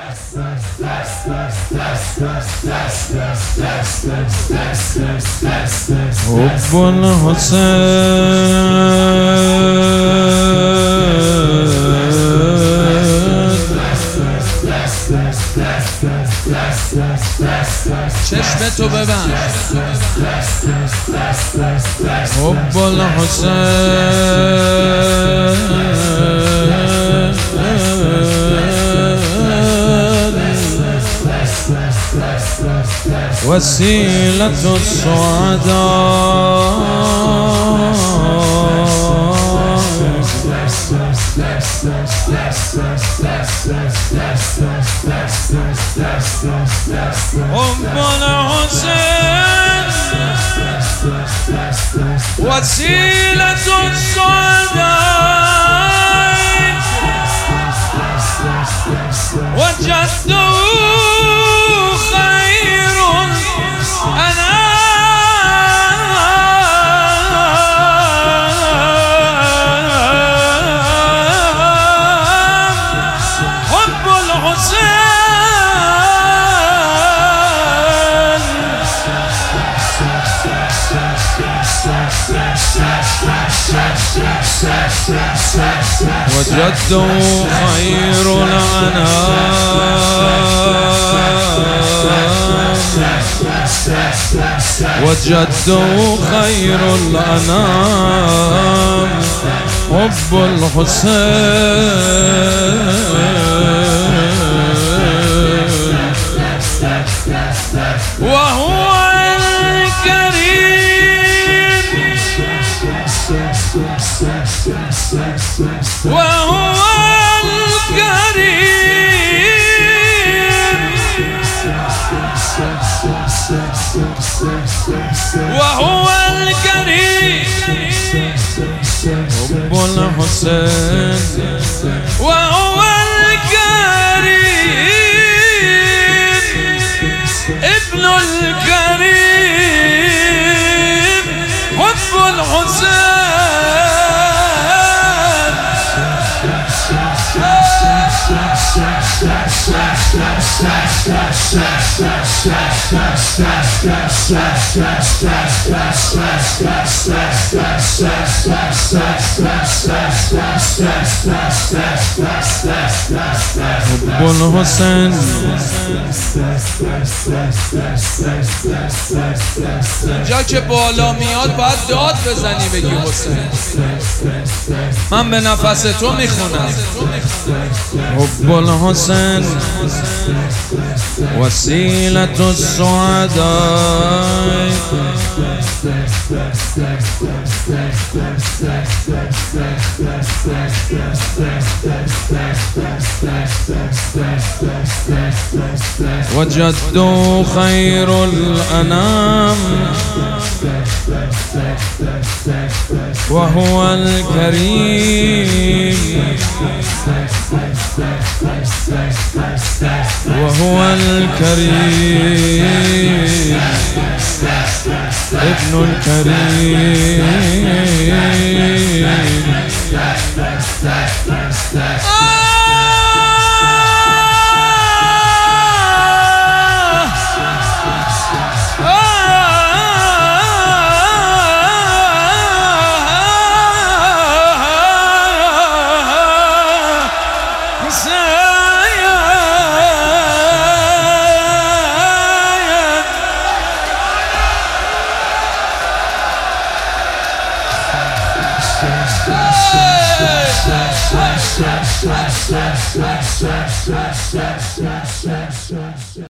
حب چشم تو ببند. حب الحسين وسيلة السعداء حب الحسين وسيلة السعداء وجده خير الأنام حب الحسين وجده خير الأنام وجده خير الأنام حب الحسين وهو الكريم وهو الكريم وهو الكريم حب الحسين وهو الكريم ابن الكريم حب الحسين حب الحسين جا که بالا میاد باید داد بزنی بگی حسین. من به نفس تو میخونم. حب الحسين وسيلة السعداء وجده خير الأنام وهو الكريم وهو الكريم ابن الكريم